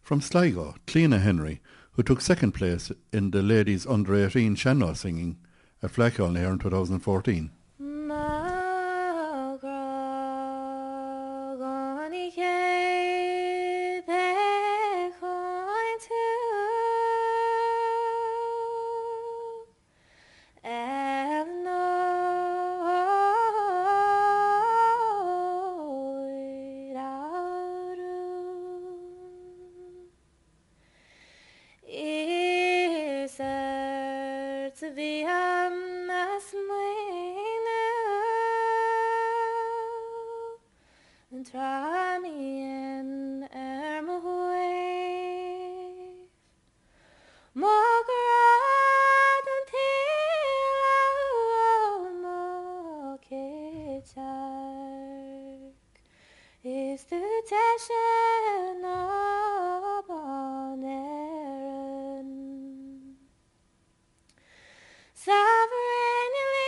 From Sligo, Cleena Henry, who took second place in the ladies under-18 Shannon singing at Flackhall here in 2014. Try me in Ermaway. Mograd until Mokitark is the Tashan of Aaron. Sovereign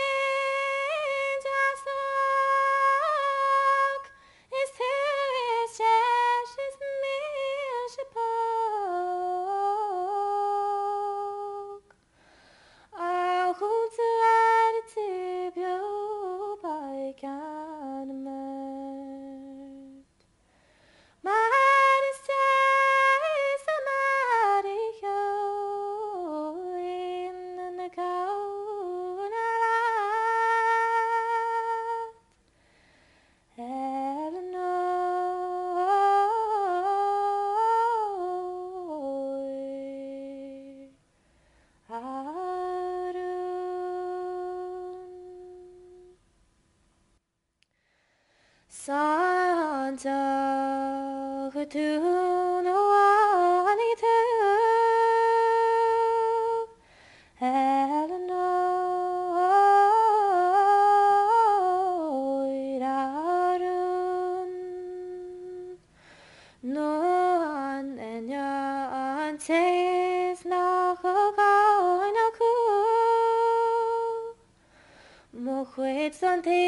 Santa Gatuna Wanita Eleanor Arun No one and your aunties Nakakainaku Mokwit Santi